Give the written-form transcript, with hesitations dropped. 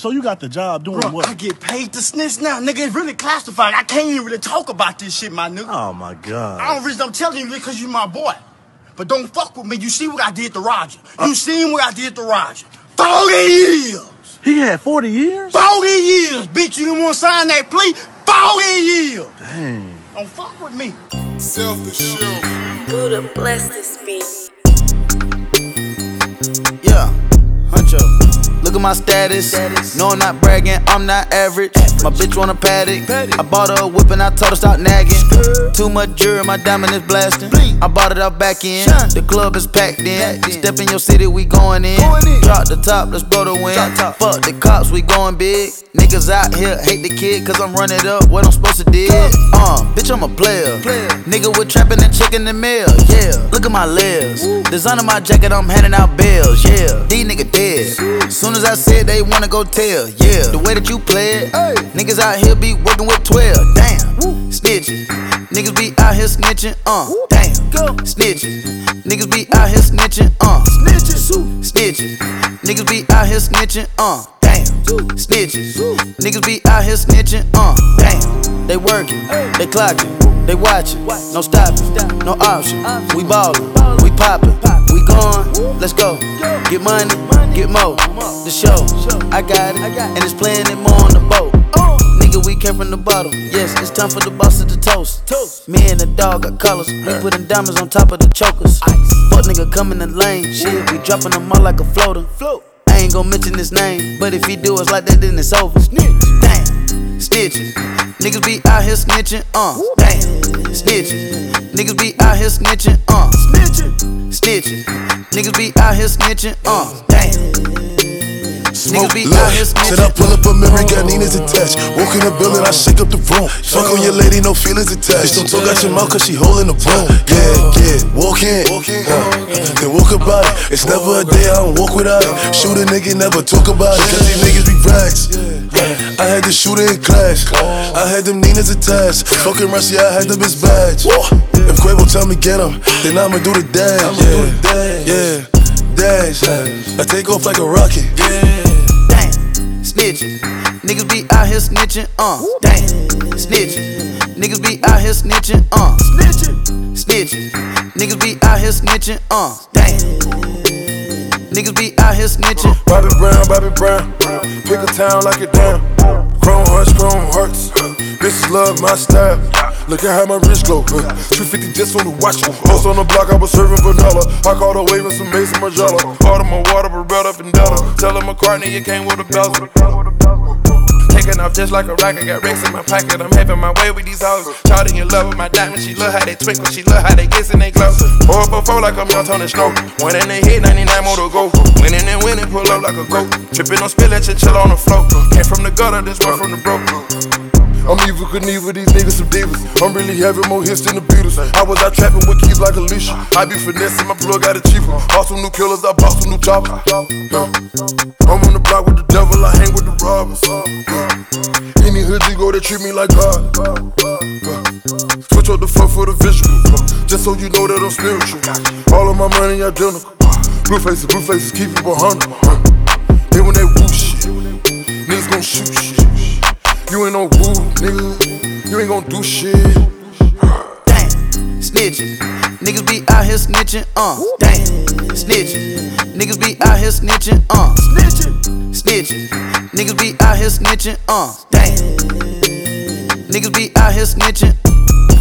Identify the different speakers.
Speaker 1: So you got the job doing what?
Speaker 2: I get paid to snitch now, nigga. It's really classified. I can't even really talk about this shit, my nigga.
Speaker 1: Oh my God.
Speaker 2: I'm telling you because you my boy. But don't fuck with me. You see what I did to Roger. You seen what I did to Roger. 40 years.
Speaker 1: He had 40 years?
Speaker 2: 40 years, bitch. You didn't want to sign that plea? 40 years.
Speaker 1: Dang.
Speaker 2: Don't fuck with me.
Speaker 3: Self-assured. Buddha bless this beat.
Speaker 4: Yeah, Huncho. Look at my status. No, I'm not bragging, I'm not average. My bitch want a paddock. I bought her a whip and I told her stop nagging. Too much jury, my diamond is blasting. I bought it out back in. The club is packed in. Step in your city, we going in. Drop the top, let's blow the wind. Fuck the cops, we going big. Niggas out here hate the kid, cause I'm running up what I'm supposed to do. Bitch, I'm a player. Nigga with trapping and chicken the mail. Yeah, look at my legs. Designer my jacket, I'm handing out bills. Yeah, these niggas dead. Soon as I said they wanna go tell. Yeah, the way that you play it. Niggas out here be working with 12. Damn, snitching. Niggas be out here snitching. Damn, snitching. Niggas be out here snitching. Snitching. Niggas be out here snitching. Damn, snitching. Niggas be out here snitching. Damn, they working, they clocking, they watching. No stopping, no option. We ballin', we poppin', we going. Let's go. Get money, get more. The show, I got it, and it's playing it more on the boat. Nigga, we came from the bottom. Yes, it's time for the boss to the toast. Me and the dog got colors. We putting diamonds on top of the chokers. Fuck nigga come in the lane. Shit, we dropping them all like a floater. I ain't gon' mention his name, but if he do us like that, then it's over. Damn, snitching. Niggas be out here snitching. Damn, snitching. Niggas be out here snitching. Snitching. Niggas be out here snitching. Damn.
Speaker 5: Smoke, look, said I pull up a memory, got Nina's attached. Walk in the building, I shake up the room. Fuck on your lady, no feelings attached. Don't talk out your mouth cause she holding the broom. Yeah, walk in, then walk about it. It's never a day I don't walk without it. Shoot a nigga, never talk about it. Cause these niggas be rags. I had the shooter in class. I had them Nina's attached. Fucking Rusty, I had them his badge. If Quavo tell me get him, then I'ma do the dash. Yeah, dash. I take off like a rocket.
Speaker 4: Snitching. Niggas be out here snitching, damn. Snitching. Niggas be out here snitching, snitching. Niggas be out here snitching, damn. Niggas be out here snitching.
Speaker 5: Bobby Brown. Pick a town like it down. Chrome hearts. This is love, my style. Look at how my wrist glow. 350 just on the watch. Post on the block, I was serving vanilla. I caught a wave with some Mason Margiela. Order my water, Beretta up and Della. Tell him McCartney, you came with a bezel. Taking off just like a rocket, got racks in my pocket. I'm having my way with these hoes. Charting in love with my diamonds, she love how they twinkle, she love how they kiss and they glow. 4x4 like I'm young Tony Snow. One in the head, 99 more to go. Winning and winning, pull up like a goat. Tripping on spillage and chill on the floor. Came from the gutter, this one from the broke. I'm evil Knievel, these niggas some divas. I'm really having more hits than the Beatles. I was out trapping with keys like Alicia. I be finessing, my plug got it cheaper. Bought some new killers, I bought some new choppers. I'm on the block with the devil, I hang with the robbers. Any hood you go, they treat me like God. Switch up the fuck for the visual, just so you know that I'm spiritual. All of my money identical. Blue faces, keep it 100. Then when they woo shit, niggas gon' shoot shit. You ain't no woo, nigga. You ain't gon' do shit.
Speaker 4: Damn, snitching. Niggas be out here snitching, damn, snitching. Niggas be out here snitching, snitching. Niggas be out here snitching, damn. Niggas be out here snitching.